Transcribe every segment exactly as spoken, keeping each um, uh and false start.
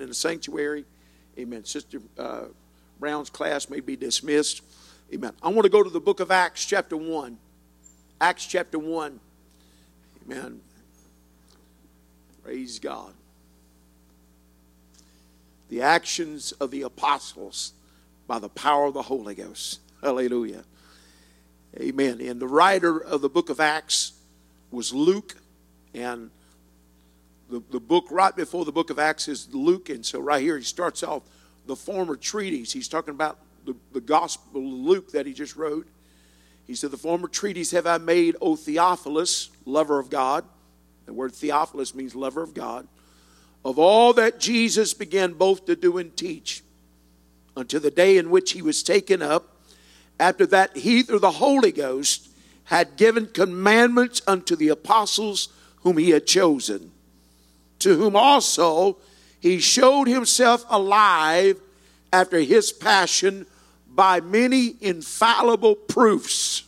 in the sanctuary. Amen. Sister uh, Brown's class may be dismissed. Amen. I want to go to the book of Acts chapter one. Acts chapter one. Amen. Praise God. The actions of the apostles by the power of the Holy Ghost. Hallelujah. Amen. And the writer of the book of Acts was Luke. And the, the book right before the book of Acts is Luke. And so right here he starts off the former treatise. He's talking about the, the gospel of Luke that he just wrote. He said, the former treatise have I made, O Theophilus, lover of God. The word Theophilus means lover of God. Of all that Jesus began both to do and teach, unto the day in which he was taken up. After that, he through the Holy Ghost had given commandments unto the apostles whom he had chosen, to whom also he showed himself alive after his passion by many infallible proofs,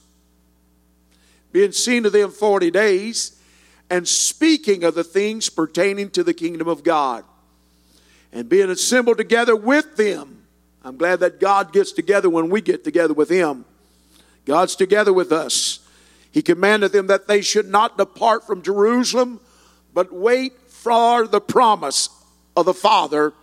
being seen of them forty days, and speaking of the things pertaining to the kingdom of God, and being assembled together with them. I'm glad that God gets together when we get together with him. God's together with us. He commanded them that they should not depart from Jerusalem, but wait for the promise of the Father,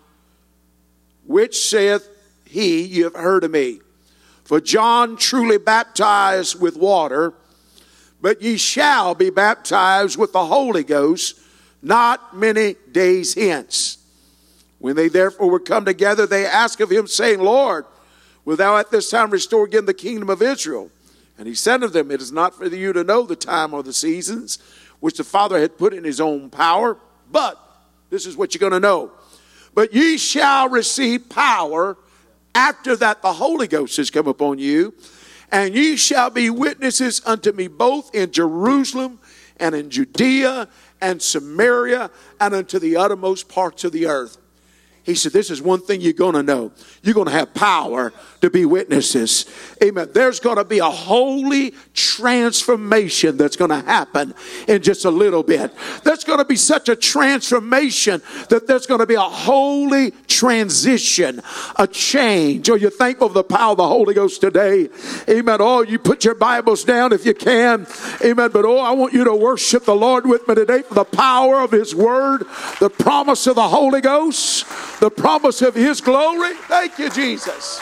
which saith he, you have heard of me. For John truly baptized with water, but ye shall be baptized with the Holy Ghost not many days hence. When they therefore were come together, they asked of him, saying, Lord, wilt thou at this time restore again the kingdom of Israel? And he said unto them, it is not for you to know the time or the seasons which the Father had put in his own power, but this is what you're going to know. But ye shall receive power after that the Holy Ghost has come upon you, and ye shall be witnesses unto me both in Jerusalem and in Judea and Samaria and unto the uttermost parts of the earth. He said, this is one thing you're going to know. You're going to have power to be witnesses. Amen. There's going to be a holy transformation that's going to happen in just a little bit. There's going to be such a transformation that there's going to be a holy transition, a change. Are you thankful for the power of the Holy Ghost today? Amen. Oh, you put your Bibles down if you can. Amen. But oh, I want you to worship the Lord with me today for the power of his word, the promise of the Holy Ghost, the promise of his glory. Thank you, Jesus.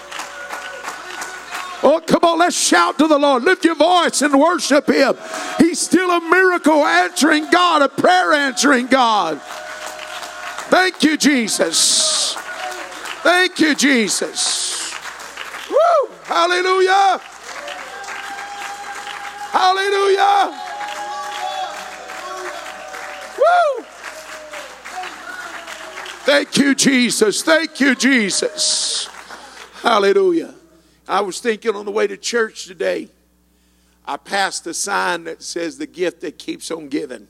Oh, come on, let's shout to the Lord. Lift your voice and worship him. He's still a miracle answering God, a prayer answering God. Thank you, Jesus. Thank you, Jesus. Woo! Hallelujah. Hallelujah. Woo! Thank you, Jesus. Thank you, Jesus. Hallelujah. I was thinking on the way to church today, I passed a sign that says the gift that keeps on giving.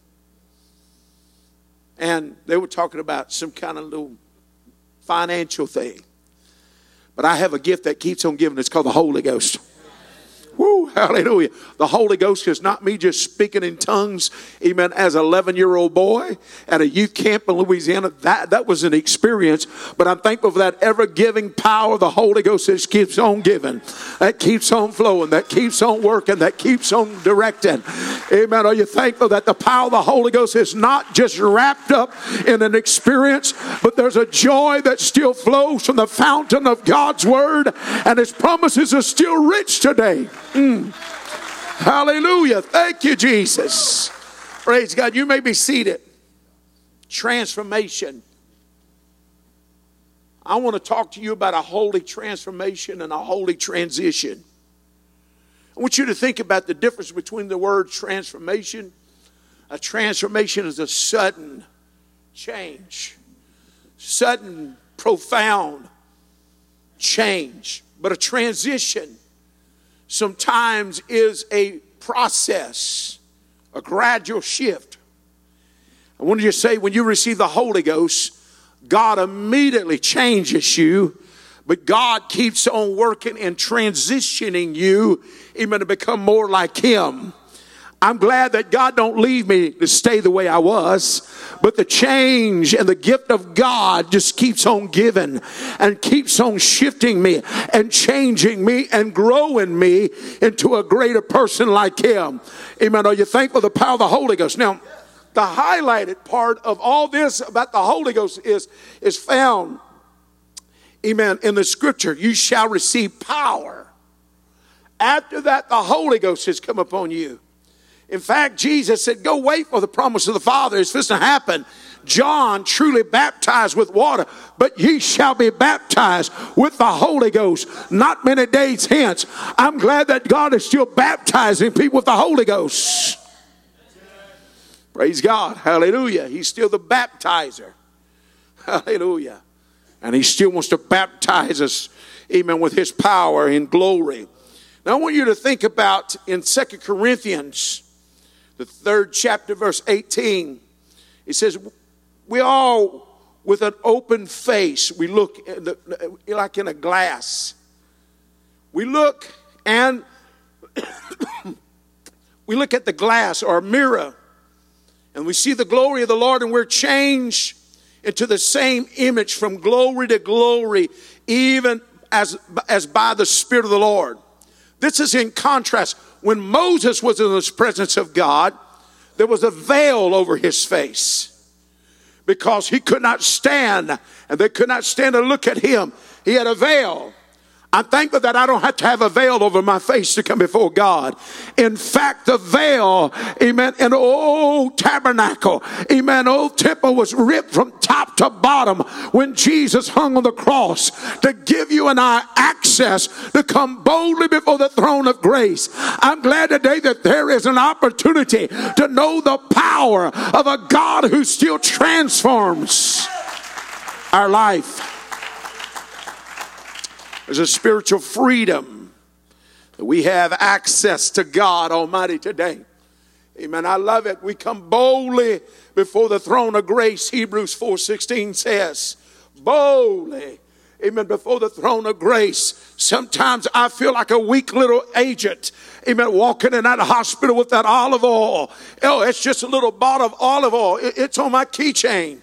And they were talking about some kind of little financial thing. But I have a gift that keeps on giving. It's called the Holy Ghost. Woo, hallelujah. The Holy Ghost is not me just speaking in tongues, amen, as an eleven-year-old boy at a youth camp in Louisiana. That, that was an experience, but I'm thankful for that ever-giving power of the Holy Ghost that keeps on giving, that keeps on flowing, that keeps on working, that keeps on directing. Amen. Are you thankful that the power of the Holy Ghost is not just wrapped up in an experience, but there's a joy that still flows from the fountain of God's Word, and his promises are still rich today. Mm. Hallelujah. Thank you, Jesus. Praise God. You may be seated. Transformation. I want to talk to you about a holy transformation and a holy transition. I want you to think about the difference between the word transformation. A transformation is a sudden change. Sudden, profound change. But a transition sometimes is a process, a gradual shift. I want to just say, when you receive the Holy Ghost, God immediately changes you, but God keeps on working and transitioning you even to become more like him. I'm glad that God don't leave me to stay the way I was, but the change and the gift of God just keeps on giving and keeps on shifting me and changing me and growing me into a greater person like Him. Amen. Are you thankful for the power of the Holy Ghost? Now, the highlighted part of all this about the Holy Ghost is, is found, amen, in the scripture. You shall receive power. After that, the Holy Ghost has come upon you. In fact, Jesus said, go wait for the promise of the Father. It's supposed to happen. John truly baptized with water, but ye shall be baptized with the Holy Ghost not many days hence. I'm glad that God is still baptizing people with the Holy Ghost. Praise God. Hallelujah. He's still the baptizer. Hallelujah. And He still wants to baptize us, amen, with His power and glory. Now I want you to think about in Second Corinthians, the third chapter, verse eighteen. It says, we all with an open face, we look in the, like in a glass. We look and we look at the glass or a mirror, and we see the glory of the Lord, and we're changed into the same image from glory to glory, even as, as by the Spirit of the Lord. This is in contrast. When Moses was in the presence of God, there was a veil over his face because he could not stand, and they could not stand to look at him. He had a veil. I'm thankful that I don't have to have a veil over my face to come before God. In fact, the veil, amen, in the old tabernacle, amen, old temple was ripped from top to bottom when Jesus hung on the cross to give you and I access to come boldly before the throne of grace. I'm glad today that there is an opportunity to know the power of a God who still transforms our life. There's a spiritual freedom that we have access to God Almighty today. Amen. I love it. We come boldly before the throne of grace. Hebrews four sixteen says, boldly, amen, before the throne of grace. Sometimes I feel like a weak little agent, amen, walking in that hospital with that olive oil. Oh, it's just a little bottle of olive oil. It's on my keychain.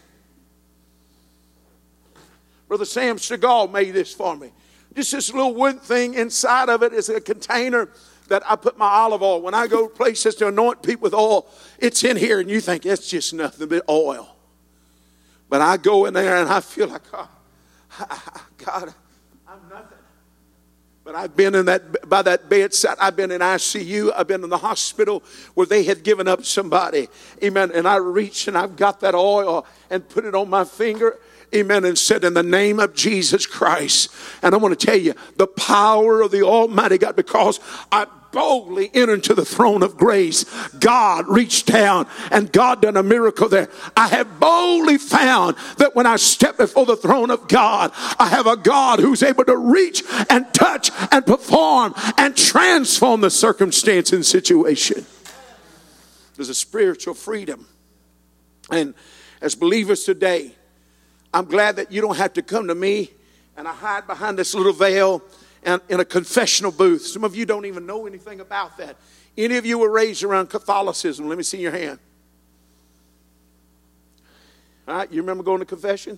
Brother Sam Seagal made this for me. Just this little wood thing. Inside of it is a container that I put my olive oil. When I go places to anoint people with oil, it's in here, and you think it's just nothing but oil. But I go in there and I feel like, oh, God, I'm nothing. But I've been in that by that bedside. I've been in I C U. I've been in the hospital where they had given up somebody. Amen. And I reached and I've got that oil and put it on my finger. Amen. And said, in the name of Jesus Christ. And I want to tell you the power of the Almighty God, because I boldly entered into the throne of grace. God reached down and God done a miracle there. I have boldly found that when I step before the throne of God, I have a God who's able to reach and touch and perform and transform the circumstance and situation. There's a spiritual freedom. And as believers today, I'm glad that you don't have to come to me and I hide behind this little veil and in a confessional booth. Some of you don't even know anything about that. Any of you were raised around Catholicism? Let me see your hand. All right, you remember going to confession?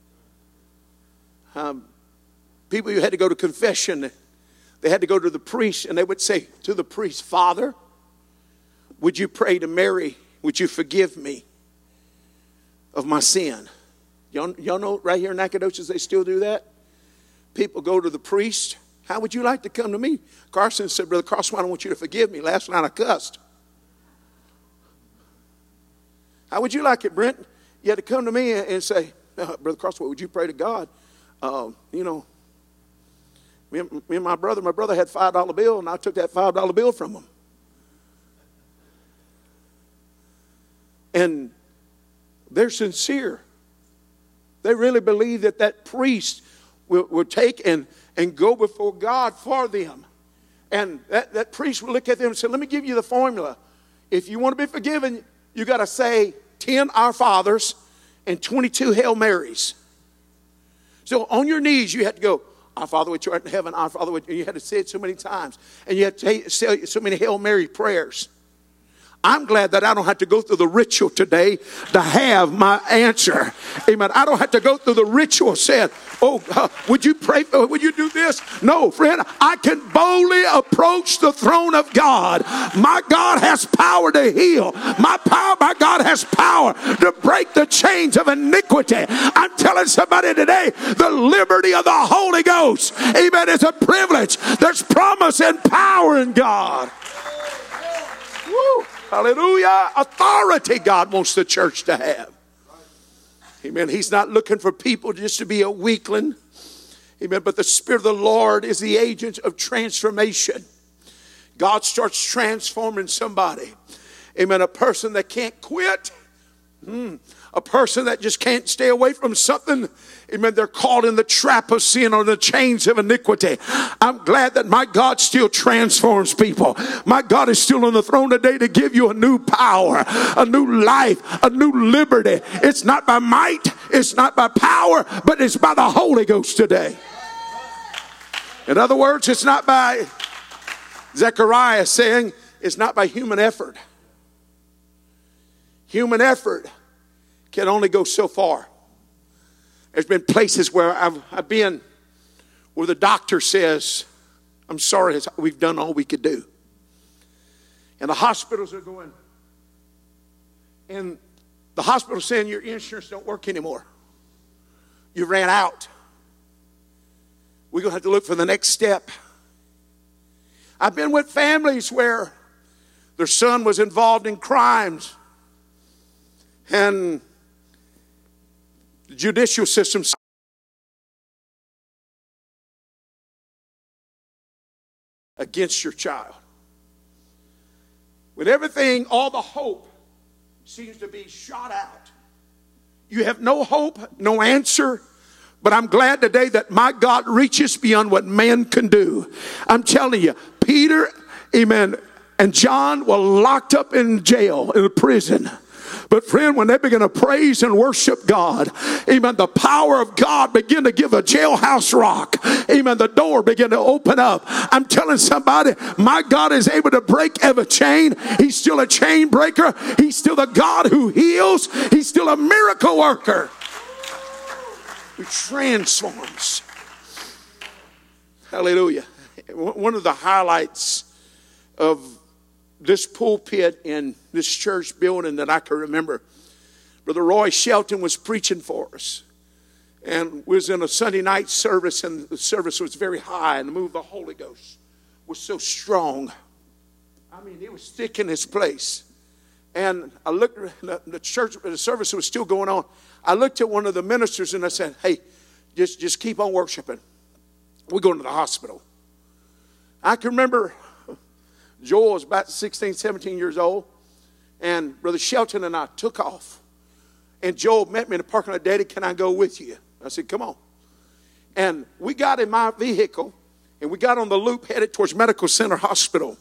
Um, people who had to go to confession, they had to go to the priest, and they would say to the priest, Father, would you pray to Mary? Would you forgive me of my sin? Y'all, y'all know right here in Nacogdoches they still do that? People go to the priest. How would you like to come to me? Carson said, Brother Crosswine, I want you to forgive me. Last night I cussed. How would you like it, Brent? You had to come to me and say, oh, Brother Crosswine, would you pray to God? Uh, you know, me and, me and my brother, my brother had a five dollar bill, and I took that five dollar bill from him. And they're sincere. They really believe that that priest will, will take and, and go before God for them. And that, that priest will look at them and say, let me give you the formula. If you want to be forgiven, you got to say ten Our Fathers and twenty-two Hail Marys. So on your knees, you have to go, Our Father which art in heaven, Our Father which, and you had to say it so many times. And you have to say so many Hail Mary prayers. I'm glad that I don't have to go through the ritual today to have my answer. Amen. I don't have to go through the ritual saying, oh, uh, would you pray for, would you do this? No, friend, I can boldly approach the throne of God. My God has power to heal. My power, my God has power to break the chains of iniquity. I'm telling somebody today, the liberty of the Holy Ghost, amen, is a privilege. There's promise and power in God. Woo. Hallelujah. Authority God wants the church to have. Amen. He's not looking for people just to be a weakling. Amen. But the Spirit of the Lord is the agent of transformation. God starts transforming somebody. Amen. A person that can't quit. Mm. A person that just can't stay away from something. Amen. They're caught in the trap of sin or the chains of iniquity. I'm glad that my God still transforms people. My God is still on the throne today to give you a new power, a new life, a new liberty. It's not by might, it's not by power, but it's by the Holy Ghost today. In other words, it's not by Zechariah saying, it's not by human effort. Human effort can only go so far. There's been places where I've, I've been where the doctor says, I'm sorry, we've done all we could do. And the hospitals are going, and the hospital saying your insurance don't work anymore. You ran out. We're going to have to look for the next step. I've been with families where their son was involved in crimes. And the judicial system against your child. When everything, all the hope seems to be shot out. You have no hope, no answer. But I'm glad today that my God reaches beyond what man can do. I'm telling you, Peter, amen, and John were locked up in jail, in a prison. But friend, when they begin to praise and worship God, amen, the power of God begin to give a jailhouse rock. Amen, the door begin to open up. I'm telling somebody, my God is able to break every chain. He's still a chain breaker. He's still the God who heals. He's still a miracle worker who transforms. Hallelujah. One of the highlights of this pulpit in this church building that I can remember, Brother Roy Shelton was preaching for us. And was in a Sunday night service, and the service was very high, and the move of the Holy Ghost was so strong. I mean, it was thick in this place. And I looked, the church, the service was still going on. I looked at one of the ministers and I said, hey, just, just keep on worshiping. We're going to the hospital. I can remember Joel was about sixteen, seventeen years old, and Brother Shelton and I took off. And Joel met me in the parking lot. Daddy, can I go with you? I said, come on. And we got in my vehicle, and we got on the loop headed towards Medical Center Hospital.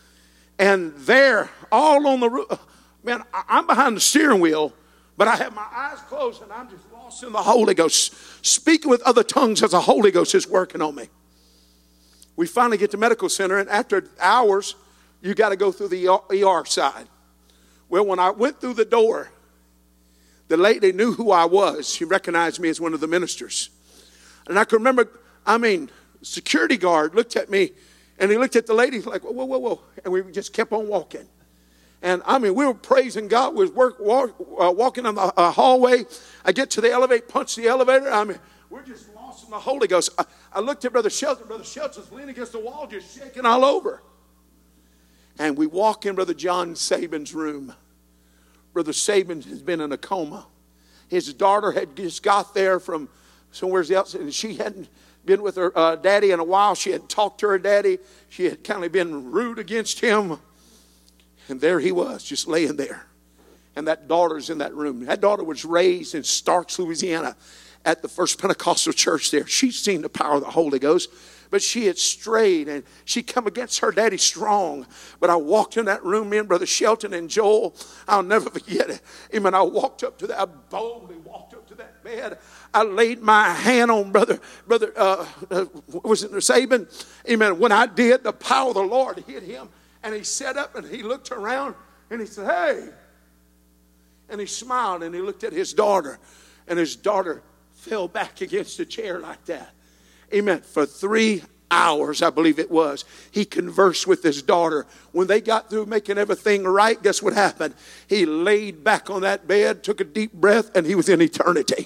And there, all on the roof, man, I'm behind the steering wheel, but I have my eyes closed, and I'm just lost in the Holy Ghost, speaking with other tongues as the Holy Ghost is working on me. We finally get to Medical Center, and after hours, you got to go through the E R side. Well, when I went through the door, the lady knew who I was. She recognized me as one of the ministers. And I can remember, I mean, security guard looked at me, and he looked at the lady like, whoa, whoa, whoa, whoa. And we just kept on walking. And I mean, we were praising God. We was work, walk, uh, walking on the uh, hallway. I get to the elevator, punch the elevator. I mean, we're just lost in the Holy Ghost. I, I looked at Brother Shelton. Brother Shelton's leaning against the wall, just shaking all over. And we walk in Brother John Sabin's room. Brother Sabin has been in a coma. His daughter had just got there from somewhere else, and she hadn't been with her uh, daddy in a while. She had talked to her daddy. She had kind of been rude against him. And there he was, just laying there. And that daughter's in that room. That daughter was raised in Starks, Louisiana, at the First Pentecostal Church there. She'd seen the power of the Holy Ghost. But she had strayed, and she come against her daddy strong. But I walked in that room, me and Brother Shelton and Joel. I'll never forget it. Amen. I walked up to that, I boldly walked up to that bed. I laid my hand on Brother, Brother, uh, uh, was it Sabin? Amen. When I did, the power of the Lord hit him. And he sat up and he looked around, And he said, hey. And he smiled and he looked at his daughter. And his daughter fell back against the chair like that. Amen. For three hours, I believe it was, he conversed with his daughter. When they got through making everything right, guess what happened? He laid back on that bed, took a deep breath, and he was in eternity.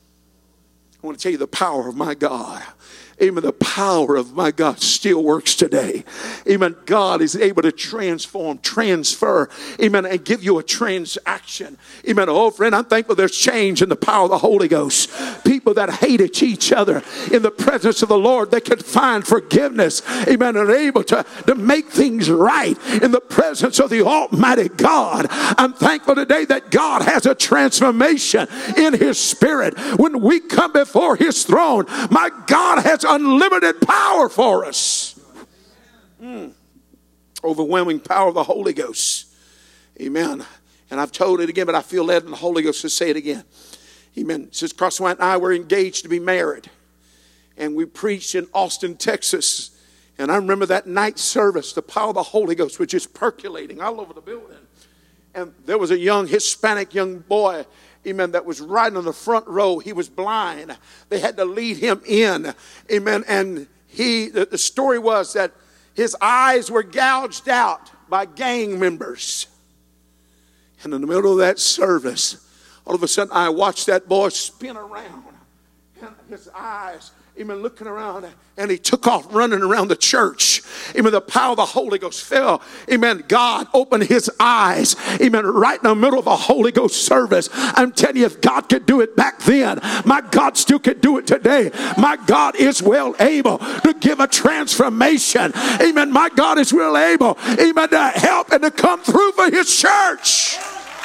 I want to tell you the power of my God. Amen. The power of my God still works today. Amen. God is able to transform, transfer, amen, and give you a transaction. Amen. Oh, friend, I'm thankful there's change in the power of the Holy Ghost. People that hated each other in the presence of the Lord, they can find forgiveness. Amen. And are able to, to make things right in the presence of the Almighty God. I'm thankful today that God has a transformation in His Spirit. When we come before His throne, my God has unlimited power for us. Mm. Overwhelming power of the Holy Ghost. Amen. And I've told it again, but I feel led in the Holy Ghost to say it again. Amen. Sister Crosswhite and I were engaged to be married. And we preached in Austin, Texas. And I remember that night service, the power of the Holy Ghost was just percolating all over the building. And there was a young Hispanic young boy, amen, that was right on the front row. He was blind. They had to lead him in. Amen. And he, the, the story was that his eyes were gouged out by gang members. And in the middle of that service, all of a sudden I watched that boy spin around. And his eyes, amen, looking around, and he took off running around the church. Amen. The power of the Holy Ghost fell. Amen. God opened his eyes. Amen. Right in the middle of a Holy Ghost service. I'm telling you, if God could do it back then, my God still could do it today. My God is well able to give a transformation. Amen. My God is well able, amen, to help and to come through for his church.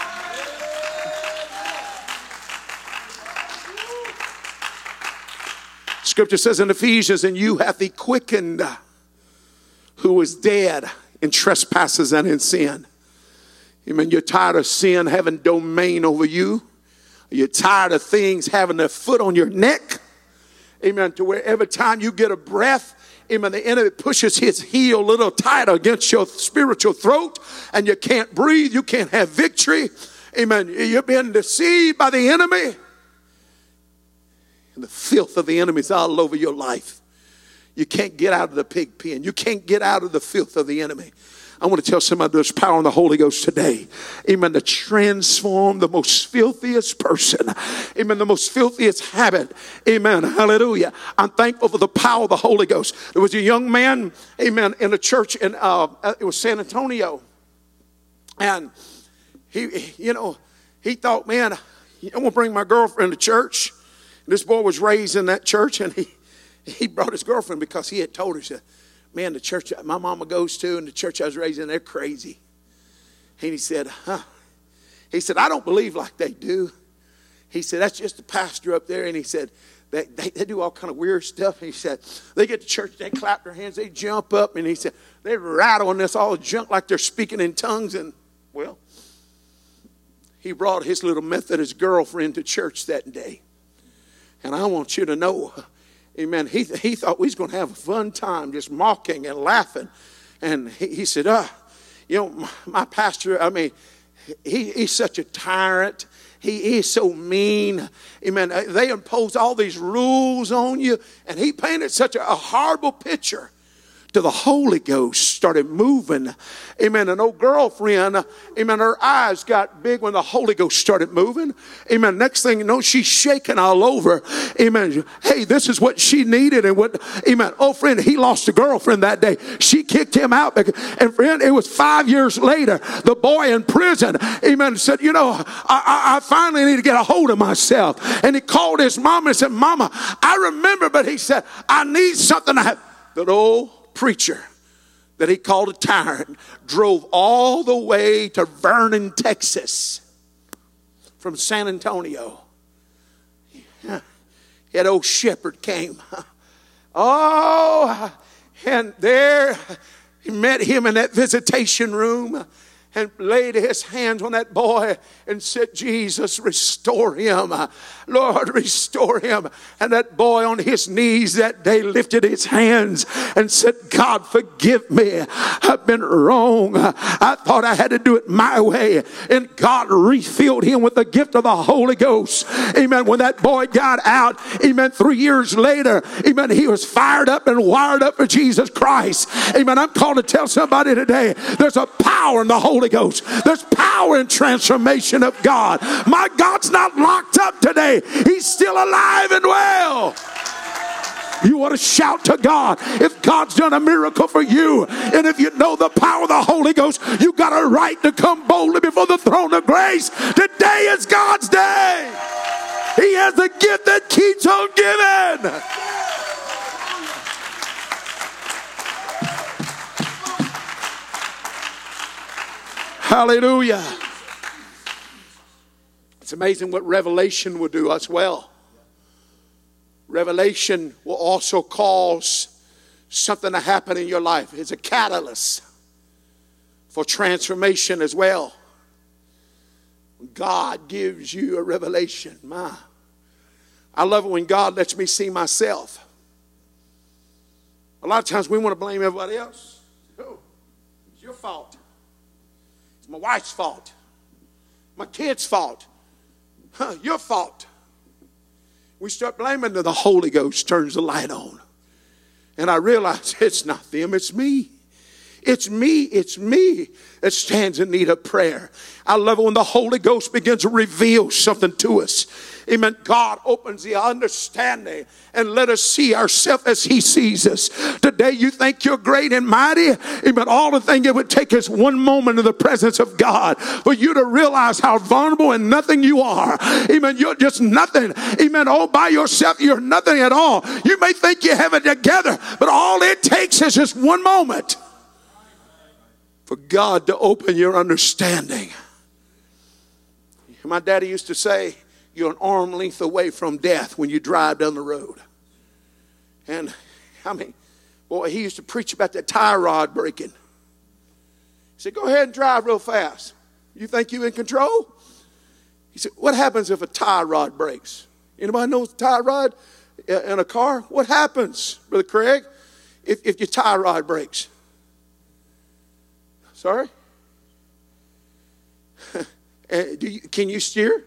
Scripture says in Ephesians, and you hath he quickened who was dead in trespasses and in sin. Amen. You're tired of sin having domain over you. You're tired of things having their foot on your neck. Amen. To where every time you get a breath, amen, the enemy pushes his heel a little tighter against your spiritual throat and you can't breathe. You can't have victory. Amen. You've been deceived by the enemy. The filth of the enemy is all over your life. You can't get out of the pig pen. You can't get out of the filth of the enemy. I want to tell somebody there's power in the Holy Ghost today. Amen. To transform the most filthiest person. Amen. The most filthiest habit. Amen. Hallelujah. I'm thankful for the power of the Holy Ghost. There was a young man, amen, in a church in, uh, it was San Antonio. And he, you know, he thought, man, I'm going to bring my girlfriend to church. This boy was raised in that church, and he, he brought his girlfriend because he had told her, he said, man, the church my mama goes to and the church I was raised in, they're crazy. And he said, huh? He said, I don't believe like they do. He said, that's just the pastor up there. And he said, they, they, they do all kind of weird stuff. And he said, they get to church, they clap their hands, they jump up. And he said, they rattle on this all junk like they're speaking in tongues. And, well, he brought his little Methodist girlfriend to church that day. And I want you to know, amen, he, he thought we was going to have a fun time just mocking and laughing. And he, he said, uh, you know, my, my pastor, I mean, he, he's such a tyrant. He is so mean. Amen. They impose all these rules on you. And he painted such a, a horrible picture. Till the Holy Ghost started moving. Amen. An old girlfriend, amen, her eyes got big when the Holy Ghost started moving. Amen. Next thing you know, she's shaking all over. Amen. Hey, this is what she needed and what, amen. Oh, friend, he lost a girlfriend that day. She kicked him out. And friend, it was five years later, the boy in prison, amen, said, you know, I, I, I finally need to get a hold of myself. And he called his mama and said, Mama, I remember, but he said, I need something to have. That old preacher that he called a tyrant drove all the way to Vernon, Texas from San Antonio. Yeah. That old shepherd came. Oh, and there he met him in that visitation room. and laid his hands on that boy and said, Jesus, restore him. Lord, restore him. And that boy on his knees that day lifted his hands and said, God, forgive me. I've been wrong. I thought I had to do it my way. And God refilled him with the gift of the Holy Ghost. Amen. When that boy got out, amen, three years later, amen, he was fired up and wired up for Jesus Christ. Amen. I'm called to tell somebody today, there's a power in the Holy Ghost. There's power in transformation of God. My God's not locked up today. He's still alive and well. You want to shout to God if God's done a miracle for you, and if you know the power of the Holy Ghost, you got a right to come boldly before the throne of grace. Today is God's day. He has the gift that keeps on giving. Hallelujah. It's amazing what revelation will do as well. Revelation will also cause something to happen in your life. It's a catalyst for transformation as well. God gives you a revelation. My, I love it when God lets me see myself. A lot of times we want to blame everybody else. Oh, it's your fault. It's my wife's fault. My kid's fault. Huh, your fault. We start blaming, and the Holy Ghost turns the light on. And I realize it's not them, it's me. It's me, it's me that stands in need of prayer. I love it when the Holy Ghost begins to reveal something to us. Amen. God opens the understanding and let us see ourselves as he sees us. Today you think you're great and mighty. Amen. All the thing it would take is one moment in the presence of God for you to realize how vulnerable and nothing you are. Amen. You're just nothing. Amen. All by yourself, you're nothing at all. You may think you have it together, but all it takes is just one moment for God to open your understanding. My daddy used to say, you're an arm length away from death when you drive down the road. And I mean, boy, he used to preach about that tie rod breaking. He said, go ahead and drive real fast. You think you're in control? He said, what happens if a tie rod breaks? Anybody know a tie rod in a car? What happens, Brother Craig, if, if your tie rod breaks? Sorry? do you, can you steer?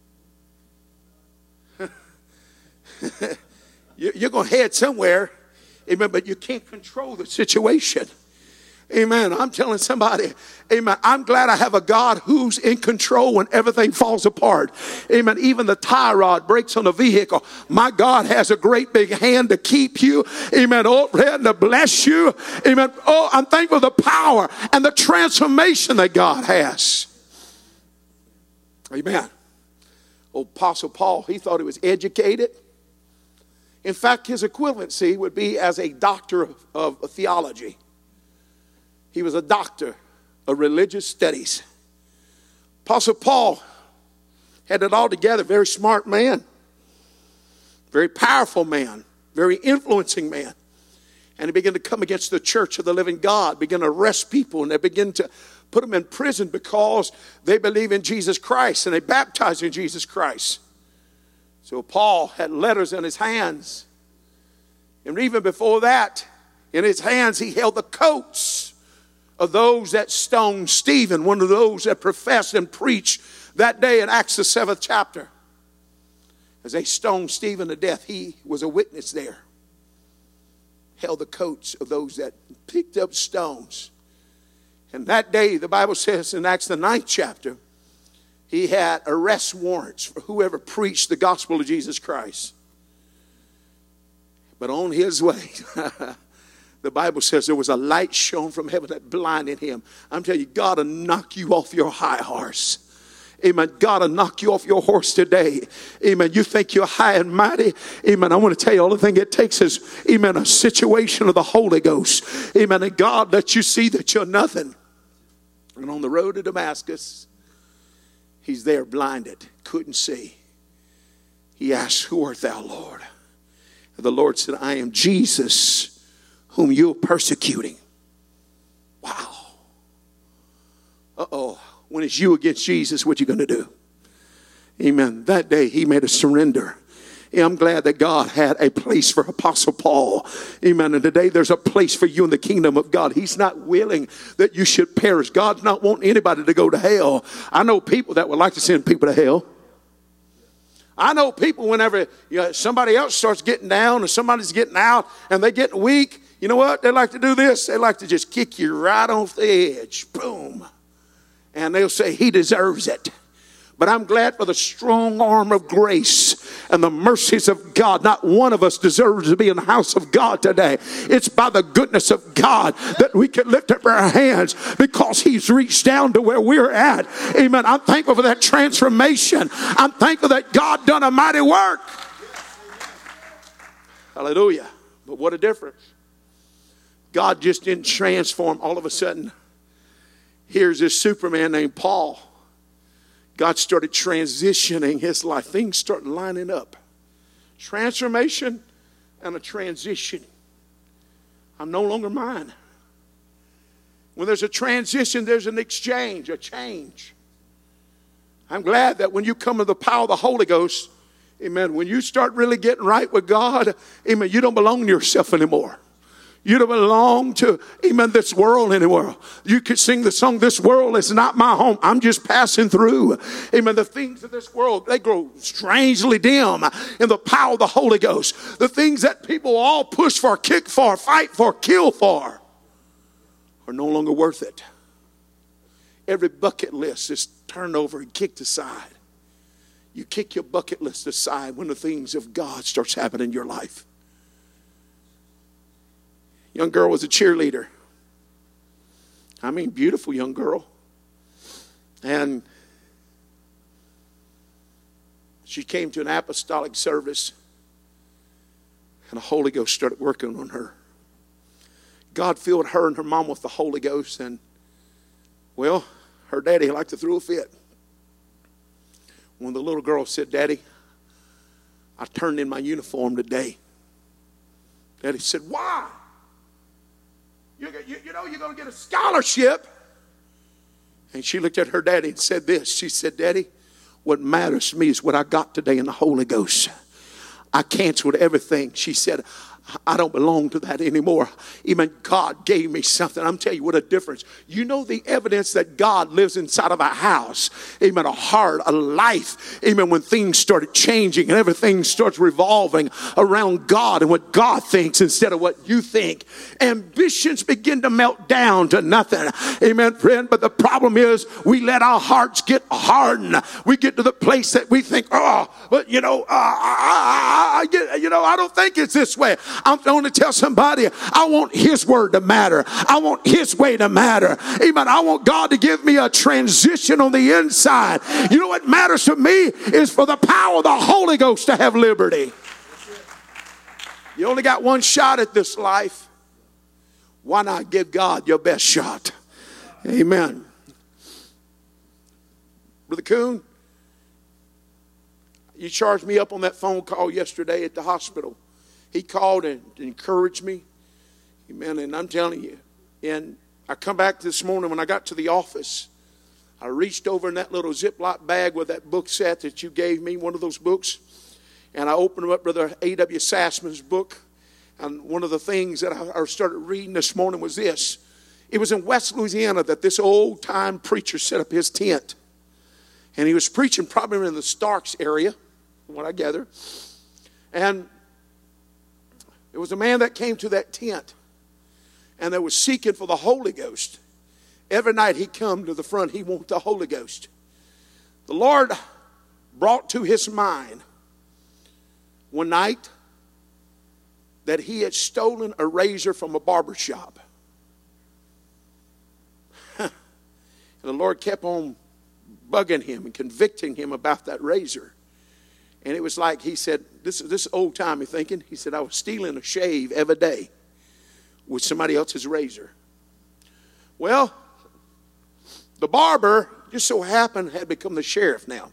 You're going to head somewhere, amen, but you can't control the situation. Amen. I'm telling somebody, amen, I'm glad I have a God who's in control when everything falls apart. Amen. Even the tie rod breaks on a vehicle. My God has a great big hand to keep you. Amen. Oh, and to bless you. Amen. Oh, I'm thankful for the power and the transformation that God has. Amen. Oh, Apostle Paul, he thought he was educated. In fact, his equivalency would be as a doctor of, of theology. He was a doctor of religious studies. Apostle Paul had it all together. Very smart man. Very powerful man. Very influencing man. And he began to come against the church of the living God. Began to arrest people. And they began to put them in prison because they believe in Jesus Christ. And they baptize in Jesus Christ. So Paul had letters in his hands. And even before that, in his hands he held the coats of those that stoned Stephen, one of those that professed and preached that day in Acts the seventh chapter. As they stoned Stephen to death, he was a witness there. Held the coats of those that picked up stones. And that day, the Bible says in Acts the ninth chapter, he had arrest warrants for whoever preached the gospel of Jesus Christ. But on his way, the Bible says there was a light shone from heaven that blinded him. I'm telling you, God will knock you off your high horse. Amen. God will knock you off your horse today. Amen. You think you're high and mighty. Amen. I want to tell you, all the thing it takes is, amen, a situation of the Holy Ghost. Amen. And God lets you see that you're nothing. And on the road to Damascus, he's there blinded, couldn't see. He asked, who art thou, Lord? And the Lord said, I am Jesus, whom you're persecuting. Wow. Uh-oh. When it's you against Jesus, what you going to do? Amen. That day he made a surrender. Yeah, I'm glad that God had a place for Apostle Paul. Amen. And today there's a place for you in the kingdom of God. He's not willing that you should perish. God's not wanting anybody to go to hell. I know people that would like to send people to hell. I know people whenever you know, somebody else starts getting down or somebody's getting out and they're getting weak, you know what? They like to do this. They like to just kick you right off the edge. Boom. And they'll say, he deserves it. But I'm glad for the strong arm of grace and the mercies of God. Not one of us deserves to be in the house of God today. It's by the goodness of God that we can lift up our hands because he's reached down to where we're at. Amen. I'm thankful for that transformation. I'm thankful that God done a mighty work. Hallelujah. But what a difference. God just didn't transform all of a sudden. Here's this Superman named Paul. God started transitioning his life. Things started lining up. Transformation and a transition. I'm no longer mine. When there's a transition, there's an exchange, a change. I'm glad that when you come to the power of the Holy Ghost, amen, when you start really getting right with God, amen, you don't belong to yourself anymore. You don't belong to, amen, this world anymore. You could sing the song, this world is not my home. I'm just passing through. Amen. The things of this world, they grow strangely dim in the power of the Holy Ghost. The things that people all push for, kick for, fight for, kill for are no longer worth it. Every bucket list is turned over and kicked aside. You kick your bucket list aside when the things of God starts happening in your life. Young girl was a cheerleader. I mean, beautiful young girl. And she came to an apostolic service, and the Holy Ghost started working on her. God filled her and her mom with the Holy Ghost, and, well, her daddy liked to throw a fit. When the little girl said, Daddy, I turned in my uniform today. Daddy said, why? You, you, you know you're going to get a scholarship. And she looked at her daddy and said this. She said, Daddy, what matters to me is what I got today in the Holy Ghost. I canceled everything. She said, I don't belong to that anymore. Even God gave me something. I'm telling you what a difference. You know the evidence that God lives inside of a house. Amen. A heart, a life. Amen. When things started changing and everything starts revolving around God and what God thinks instead of what you think. Ambitions begin to melt down to nothing. Amen, friend. But the problem is we let our hearts get hardened. We get to the place that we think, oh, but you know, uh, I, I, I get, you know, I don't think it's this way. I'm going to tell somebody, I want his word to matter. I want his way to matter. Amen. I want God to give me a transition on the inside. You know what matters to me is for the power of the Holy Ghost to have liberty. You only got one shot at this life. Why not give God your best shot? Amen. Brother Coon, you charged me up on that phone call yesterday at the hospital. He called and encouraged me. Amen. And I'm telling you, and I come back this morning when I got to the office, I reached over in that little Ziploc bag with that book set that you gave me, one of those books, and I opened up Brother A W Sassman's book. And one of the things that I started reading this morning was this. It was in West Louisiana that this old-time preacher set up his tent. And he was preaching probably in the Starks area, from what I gather. And there was a man that came to that tent and that was seeking for the Holy Ghost. Every night he come to the front, he wanted the Holy Ghost. The Lord brought to his mind one night that he had stolen a razor from a barber shop. And the Lord kept on bugging him and convicting him about that razor. And it was like he said, this is this old-timey thinking. He said, I was stealing a shave every day with somebody else's razor. Well, the barber just so happened had become the sheriff now.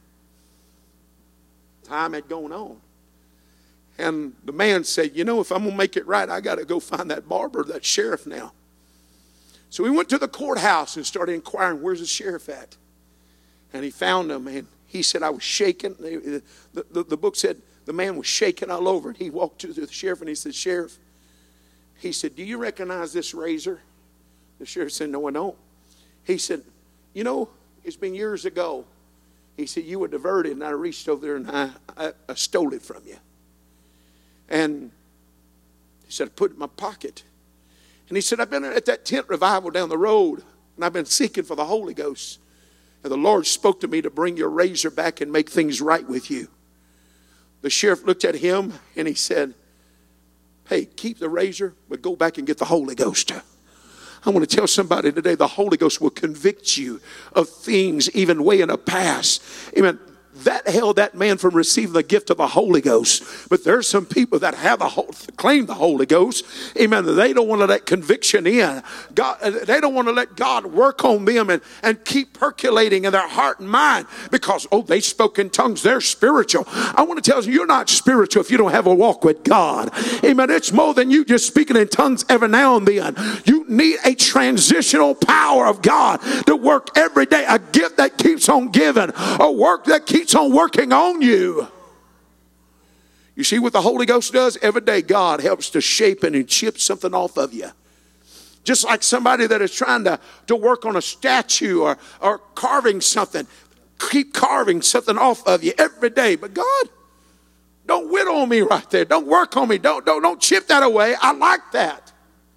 Time had gone on. And the man said, you know, if I'm going to make it right, I got to go find that barber, that sheriff now. So we went to the courthouse and started inquiring, where's the sheriff at? And he found him, and he said, I was shaking. The, the, the book said the man was shaking all over. And he walked to the sheriff, and he said, Sheriff, he said, do you recognize this razor? The sheriff said, no, I don't. He said, you know, it's been years ago. He said, you were diverted, and I reached over there, and I, I, I stole it from you. And he said, I put it in my pocket. And he said, I've been at that tent revival down the road, and I've been seeking for the Holy Ghost. And the Lord spoke to me to bring your razor back and make things right with you. The sheriff looked at him, and he said, hey, keep the razor, but go back and get the Holy Ghost. I want to tell somebody today, the Holy Ghost will convict you of things even way in the past. Amen. That held that man from receiving the gift of the Holy Ghost. But there's some people that have the whole, claim the Holy Ghost. Amen. They don't want to let conviction in. God, they don't want to let God work on them and, and keep percolating in their heart and mind because, oh, they spoke in tongues. They're spiritual. I want to tell you, you're not spiritual if you don't have a walk with God. Amen. It's more than you just speaking in tongues every now and then. You need a transitional power of God to work every day. A gift that keeps on giving. A work that keeps on working on you. You see what the Holy Ghost does? Every day God helps to shape and chip something off of you. Just like somebody that is trying to, to work on a statue or, or carving something. Keep carving something off of you every day. But God, don't whittle on me right there. Don't work on me. Don't, don't, don't chip that away. I like that.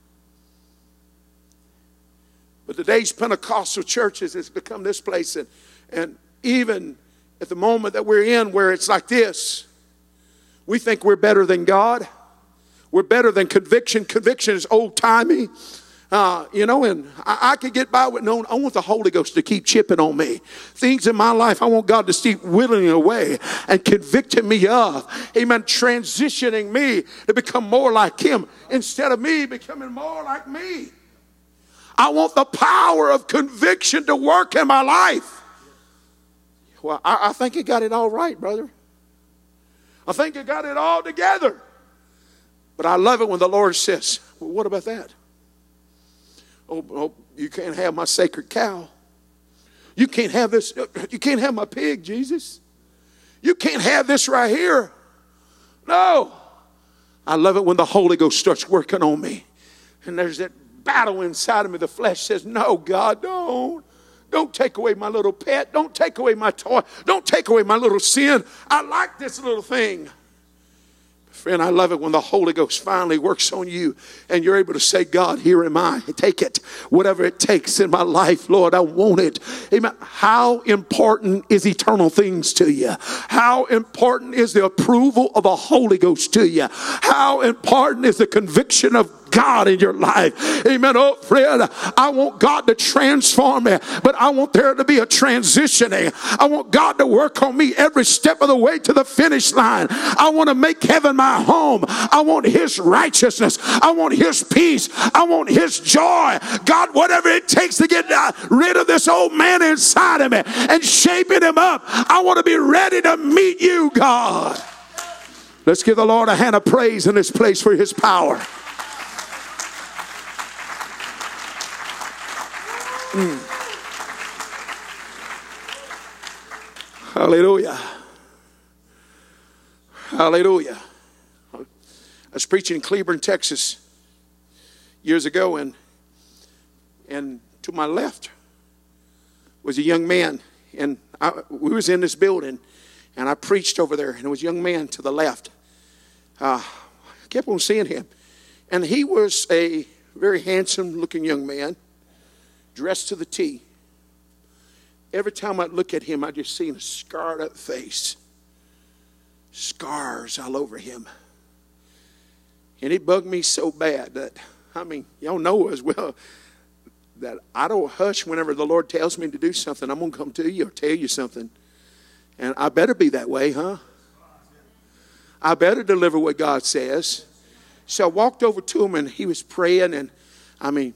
But today's Pentecostal churches has become this place, and, and even at the moment that we're in where it's like this, we think we're better than God. We're better than conviction. Conviction is old-timey. Uh, you know, and I, I could get by with no, I want the Holy Ghost to keep chipping on me. Things in my life, I want God to keep whittling away and convicting me of. Amen. Transitioning me to become more like Him instead of me becoming more like me. I want the power of conviction to work in my life. Well, I, I think you got it all right, brother. I think you got it all together. But I love it when the Lord says, well, what about that? Oh, oh, you can't have my sacred cow. You can't have this. You can't have my pig, Jesus. You can't have this right here. No. I love it when the Holy Ghost starts working on me. And there's that battle inside of me. The flesh says, no, God, don't. Don't take away my little pet. Don't take away my toy. Don't take away my little sin. I like this little thing. Friend, I love it when the Holy Ghost finally works on you and you're able to say, God, here am I. Take it. Whatever it takes in my life, Lord, I want it. Amen. How important is eternal things to you? How important is the approval of the Holy Ghost to you? How important is the conviction of God in your life? Amen. Oh, friend, I want God to transform me, but I want there to be a transitioning. I want God to work on me every step of the way to the finish line. I want to make heaven my home. I want His righteousness. I want His peace. I want His joy. God, whatever it takes to get rid of this old man inside of me and shaping him up, I want to be ready to meet you, God. Let's give the Lord a hand of praise in this place for His power. Mm. Hallelujah. Hallelujah. I was preaching in Cleburne, Texas years ago, and and to my left was a young man, and I, we was in this building, and I preached over there, and there was a young man to the left. Uh, I kept on seeing him, and he was a very handsome-looking young man, dressed to the T. Every time I look at him, I just see a scarred up face. Scars all over him. And it bugged me so bad that, I mean, y'all know as well that I don't hush whenever the Lord tells me to do something. I'm going to come to you or tell you something. And I better be that way, huh? I better deliver what God says. So I walked over to him, and he was praying, and I mean,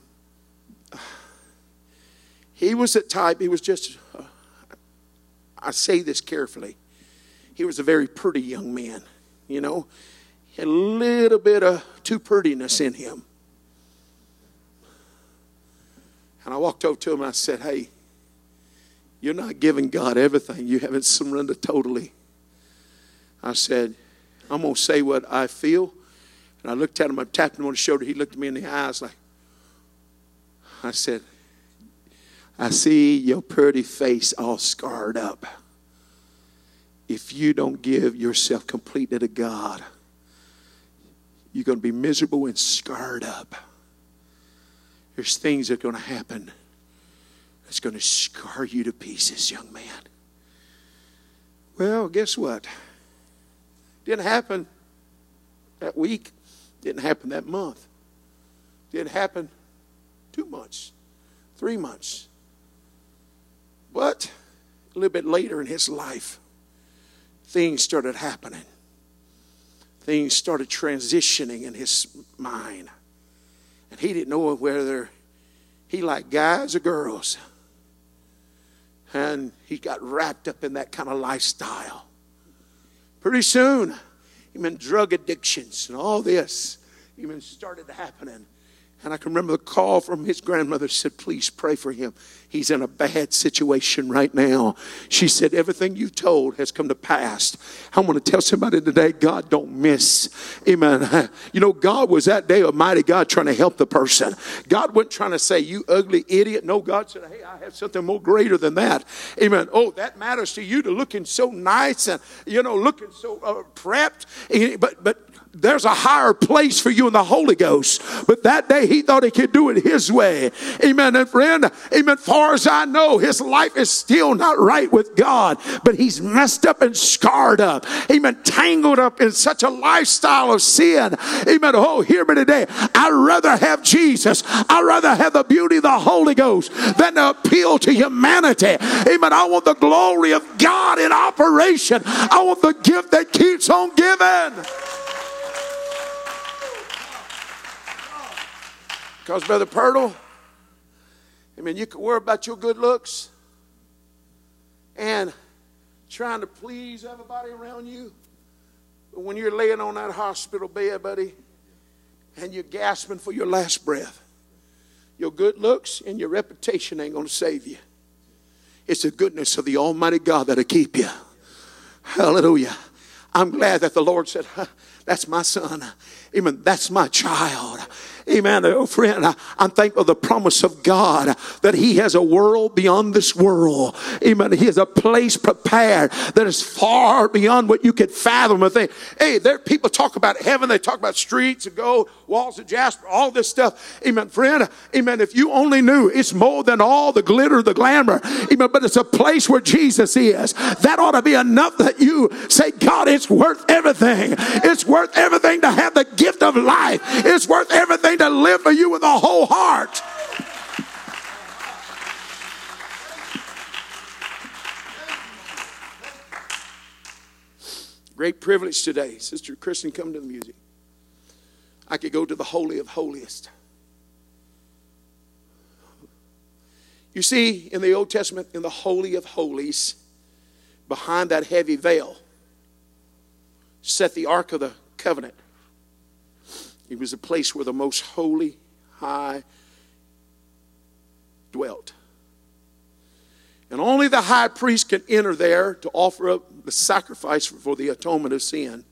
he was the type, he was just, uh, I say this carefully, he was a very pretty young man, you know, a little bit of too prettiness in him. And I walked over to him and I said, hey, you're not giving God everything. You haven't surrendered totally. I said, I'm going to say what I feel. And I looked at him. I tapped him on the shoulder. He looked at me in the eyes like, I said, I see your pretty face all scarred up. If you don't give yourself completely to God, you're going to be miserable and scarred up. There's things that are going to happen that's going to scar you to pieces, young man. Well, guess what? Didn't happen that week. Didn't happen that month. Didn't happen two months, three months. But a little bit later in his life, things started happening. Things started transitioning in his mind. And he didn't know whether he liked guys or girls. And he got wrapped up in that kind of lifestyle. Pretty soon, even drug addictions and all this even started happening. And I can remember the call from his grandmother said, please pray for him. He's in a bad situation right now. She said, everything you told has come to pass. I want to tell somebody today, God don't miss. Amen. You know, God was that day a mighty God trying to help the person. God wasn't trying to say, you ugly idiot. No, God said, hey, I have something more greater than that. Amen. Oh, that matters to you to looking so nice and, you know, looking so uh, prepped. But, but, there's a higher place for you in the Holy Ghost. But that day he thought he could do it his way. Amen. And friend, amen, far as I know, his life is still not right with God. But he's messed up and scarred up. Amen. Tangled up in such a lifestyle of sin. Amen. Oh, hear me today. I'd rather have Jesus. I'd rather have the beauty of the Holy Ghost than to appeal to humanity. Amen. I want the glory of God in operation. I want the gift that keeps on giving. Because, Brother Purtle, I mean, you can worry about your good looks and trying to please everybody around you. But when you're laying on that hospital bed, buddy, and you're gasping for your last breath, your good looks and your reputation ain't going to save you. It's the goodness of the Almighty God that'll keep you. Hallelujah. I'm glad that the Lord said, that's my son. Amen. That's my child. Amen. Oh, friend, I, I'm thankful for the promise of God that he has a world beyond this world. Amen. He has a place prepared that is far beyond what you could fathom or think. Hey, there people talk about heaven. They talk about streets of gold, walls of jasper, all this stuff. Amen. Friend, amen. If you only knew, it's more than all the glitter, the glamour. Amen. But it's a place where Jesus is. That ought to be enough that you say, God, it's worth everything. It's worth everything to have the gift of life. It's worth everything to live for you with a whole heart. Great privilege today. Sister Kristen, come to the music. I could go to the Holy of Holiest. You see, in the Old Testament, in the Holy of Holies, behind that heavy veil, sat the Ark of the Covenant. It was a place where the most holy, high dwelt. And only the high priest can enter there to offer up the sacrifice for the atonement of sin.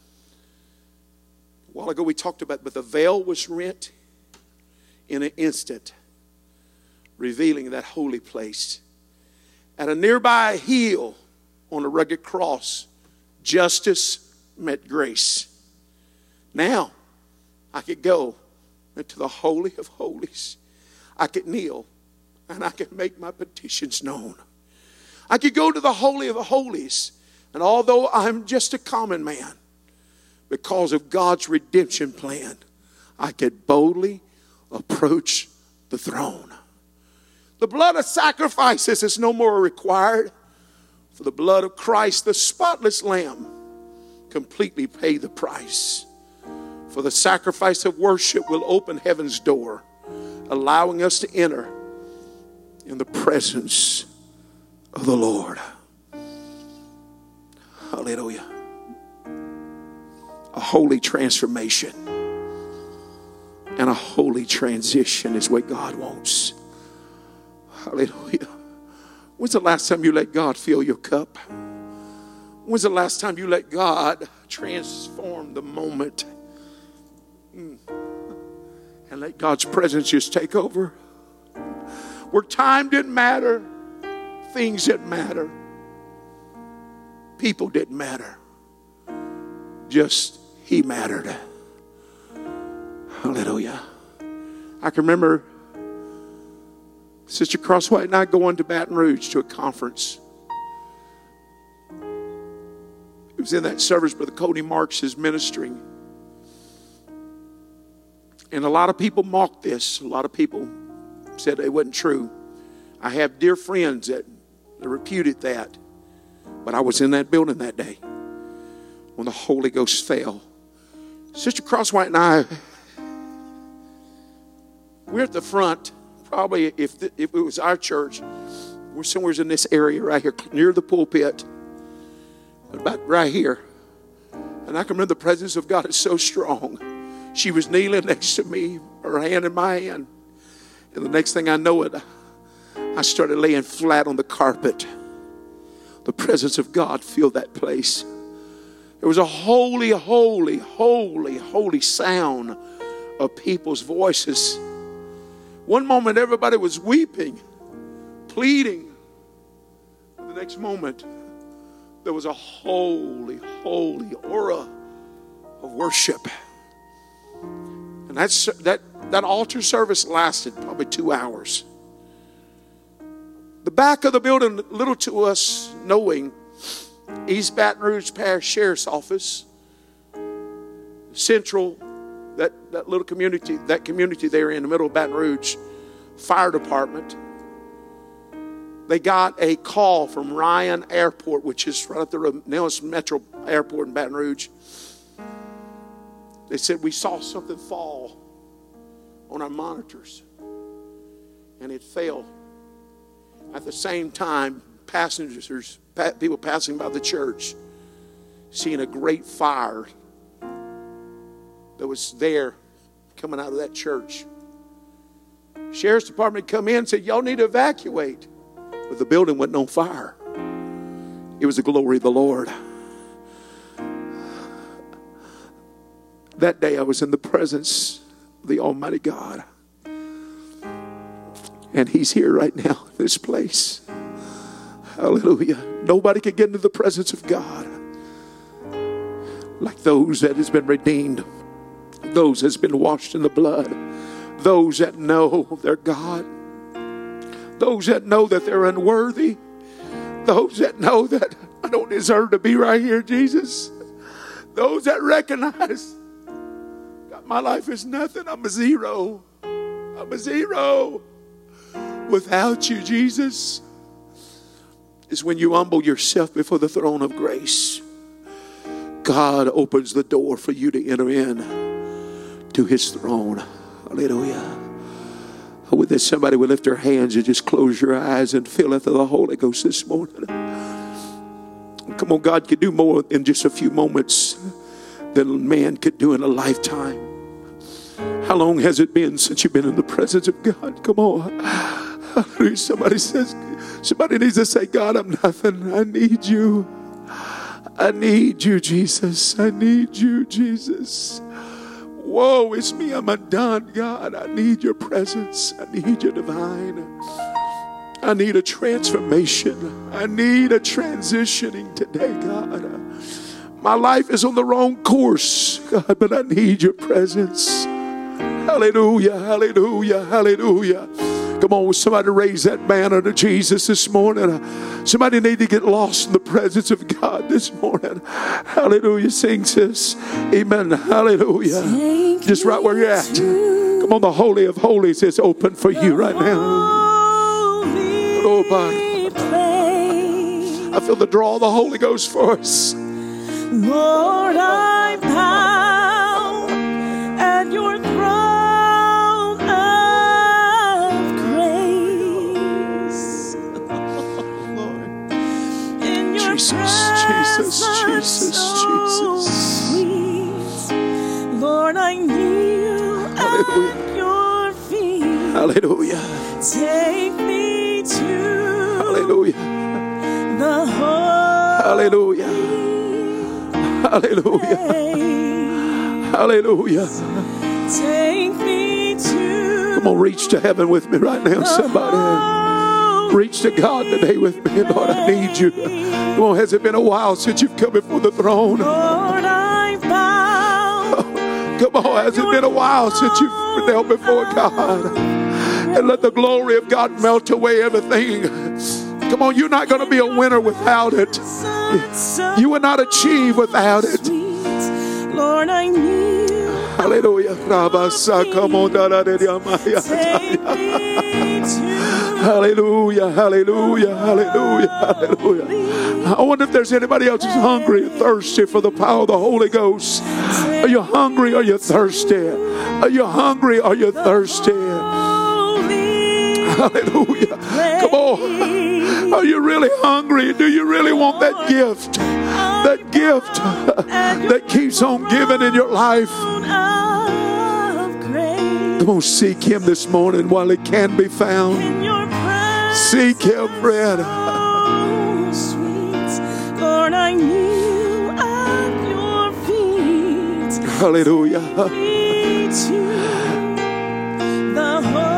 A while ago we talked about, but the veil was rent in an instant, revealing that holy place. At a nearby hill on a rugged cross, justice met grace. Now, I could go into the Holy of Holies. I could kneel and I could make my petitions known. I could go to the Holy of Holies, and although I'm just a common man, because of God's redemption plan, I could boldly approach the throne. The blood of sacrifices is no more required, for the blood of Christ, the spotless Lamb, completely paid the price. For the sacrifice of worship will open heaven's door, allowing us to enter in the presence of the Lord. Hallelujah. A holy transformation and a holy transition is what God wants. Hallelujah. When's the last time you let God fill your cup? When's the last time you let God transform the moment? Mm. And let God's presence just take over? Where time didn't matter, things didn't matter, people didn't matter. Just He mattered. Hallelujah. I can remember Sister Crosswhite and I going to Baton Rouge to a conference. It was in that service Brother Cody Marks is ministering. And a lot of people mocked this. A lot of people said it wasn't true. I have dear friends that reputed that. But I was in that building that day when the Holy Ghost fell. Sister Crosswhite and I, we're at the front. Probably if, the, if it was our church, we're somewhere in this area right here near the pulpit. About right here. And I can remember the presence of God is so strong. She was kneeling next to me, her hand in my hand. And the next thing I know it, I started laying flat on the carpet. The presence of God filled that place. There was a holy, holy, holy, holy sound of people's voices. One moment everybody was weeping, pleading. The next moment there was a holy, holy aura of worship. And that's, that, that altar service lasted probably two hours. The back of the building, little to us knowing, East Baton Rouge Parish Sheriff's Office, Central, that, that little community, that community there in the middle of Baton Rouge, Fire Department. They got a call from Ryan Airport, which is right up the road, Nellis Metro Airport in Baton Rouge. They said, we saw something fall on our monitors. And it fell. At the same time, passengers, people passing by the church, seeing a great fire that was there coming out of that church. Sheriff's Department come in and said, y'all need to evacuate. But the building wasn't on fire. It was the glory of the Lord. That day I was in the presence of the Almighty God. And He's here right now in this place. Hallelujah. Nobody can get into the presence of God like those that has been redeemed. Those that's been washed in the blood. Those that know their God. Those that know that they're unworthy. Those that know that I don't deserve to be right here, Jesus. Those that recognize God, my life is nothing. I'm a zero. I'm a zero. Without you, Jesus, is when you humble yourself before the throne of grace. God opens the door for you to enter in to His throne. Hallelujah. With this, somebody would lift their hands and just close your eyes and feel into the Holy Ghost this morning. Come on, God could do more in just a few moments than man could do in a lifetime. How long has it been since you've been in the presence of God? Come on. Somebody says, somebody needs to say, God, I'm nothing. I need you. I need you, Jesus. I need you, Jesus. Whoa, it's me. I'm undone, God. I need your presence. I need your divine. I need a transformation. I need a transitioning today, God. My life is on the wrong course, God, but I need your presence. Hallelujah, hallelujah, hallelujah. Come on, somebody raise that banner to Jesus this morning. Somebody need to get lost in the presence of God this morning. Hallelujah. Sing, sis. Amen. Hallelujah. Take just right where you're at. Come on, the Holy of Holies is open for you right now. I feel the draw of the Holy Ghost for us. Lord, I bow at your throne. Jesus, Jesus, Jesus, Jesus. Lord, I kneel at your feet. Hallelujah. Take me to Hallelujah. the holy Hallelujah. Hallelujah. place. Hallelujah. Take me to Come on, reach to heaven with me right now, somebody. Reach to God today with me. Lord, I need you. Come on, has it been a while since you've come before the throne? Lord, I bow. Come on, has it been a while since you've knelt before God? And let the glory of God melt away everything. Come on, you're not going to be a winner without it. You will not achieve without it. Lord, I need Hallelujah. Hallelujah, hallelujah, hallelujah, hallelujah. I wonder if there's anybody else who's hungry and thirsty for the power of the Holy Ghost. Are you hungry? Are you thirsty? Are you hungry? Are you thirsty? Hallelujah. Come on. Are you really hungry? Do you really want that gift? That gift that keeps on giving in your life. Come on, seek Him this morning while He can be found. Seek Him, friend. Lord, I kneel at your feet. Hallelujah. The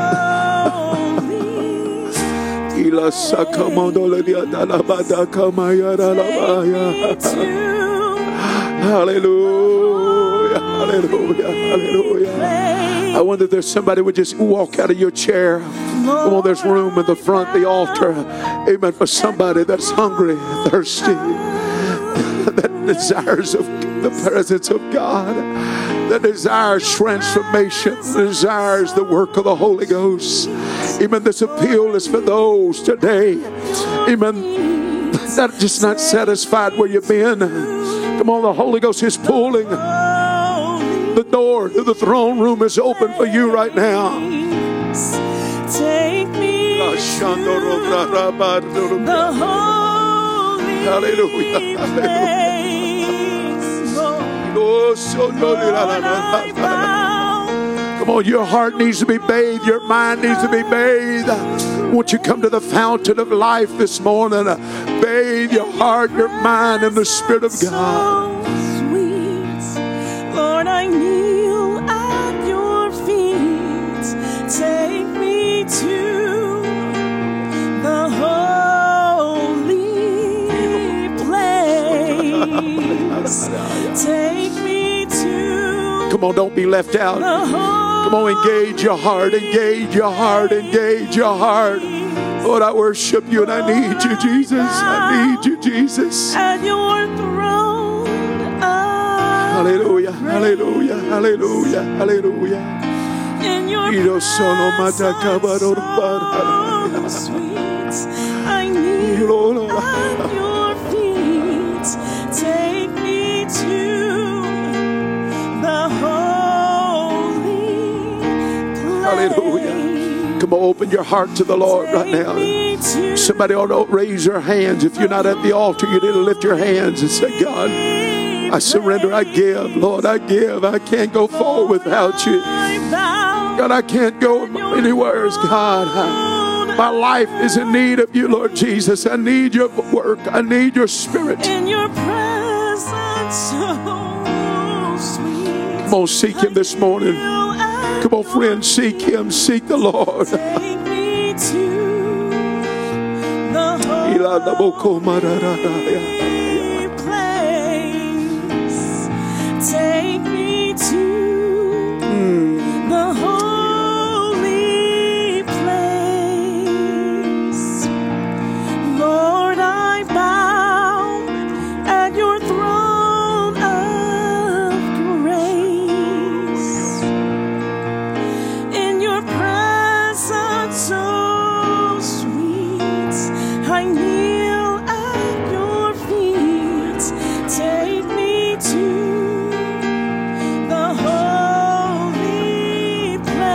Hallelujah, hallelujah, hallelujah. I wonder if there's somebody would just walk out of your chair. Come on, there's room in the front, the altar. Amen. For somebody that's hungry, thirsty, that desires of the presence of God, that desires transformation, desires the work of the Holy Ghost. Amen. This appeal is for those today. Amen. Not just not satisfied where you've been. Come on, the Holy Ghost is pulling. The door to the throne room is open for you right now. Take me to the holy Hallelujah. place, Lord. Come on, your heart needs to be bathed. Your mind needs to be bathed. Won't you come to the fountain of life this morning? Bathe your heart, your mind, and the Spirit of God. Lord, I kneel at your feet. Take me to the holy place. Take me to Come on, don't be left out. the Come on, engage your heart, engage your heart, engage your heart. Lord, I worship you and I need you, Jesus. I need you, Jesus. at your throne. Hallelujah, hallelujah, hallelujah, hallelujah. In your Iro sono mata kabaro presence, so sweet, I kneel at your feet. Take me to the holy place. Hallelujah. Come on, open your heart to the Lord right now. Somebody ought to raise your hands. If you're not at the altar, you need to lift your hands and say, God, I surrender, I give. Lord, I give. I can't go forward without you. God, I can't go anywhere, God. I, my life is in need of you, Lord Jesus. I need your work. I need your Spirit. In your presence, so sweet. Come on, seek Him this morning. Come on, friend, seek Him. Seek the Lord. Take me to the holy place. Take me to the holy place. Lord, I bow at your throne of grace. In your presence so sweet, I kneel at your feet. Take me to the holy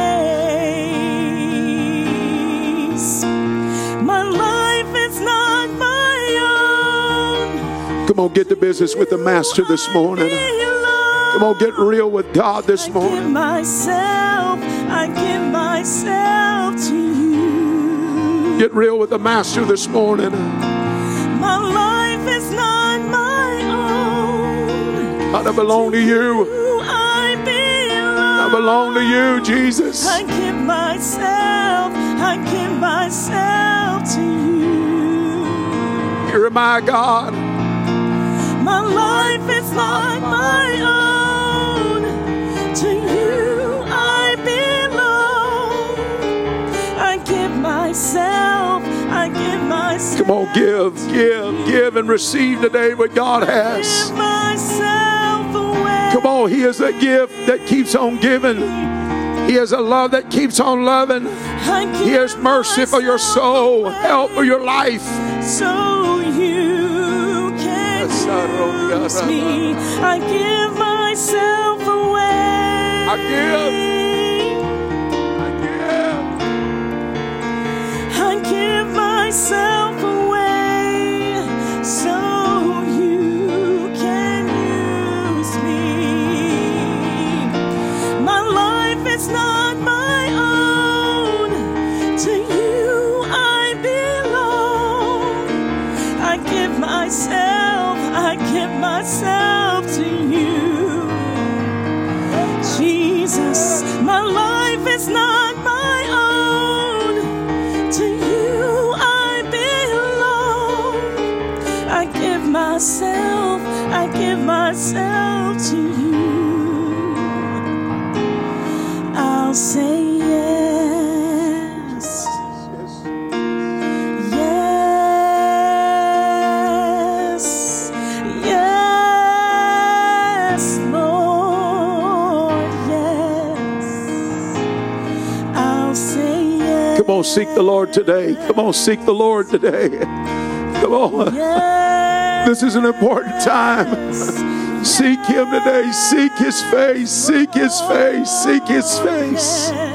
place. My life is not my own. Come on, get to business with the Master this morning. Come on, get real with God this I give morning. myself, I give myself to you. Get real with the Master this morning. My life is not my own. God, I belong to you. I belong. I belong to you, Jesus. I give myself, I give myself to you. You're my God. My life is not my own. To you I belong. I give myself, I give myself. Come on, give, give, give and receive today what God has. Give myself away. Come on, He is a gift that keeps on giving. He is a love that keeps on loving. He has mercy for your soul, help for your life. So you can use me. I give myself away. I give. I give. I give myself away so you can use me. My life is not my own. To you I belong. I give myself, I give myself to you. Jesus, my life is not my own. To you I belong. I give myself, I give myself to you. I'll say yes. Yes. Yes, Lord, yes. I'll say yes. Come on, seek the Lord today. Come on, seek the Lord today. Come on. Yes. This is an important time. Seek Him today. Seek His face. Seek His face. Seek His face.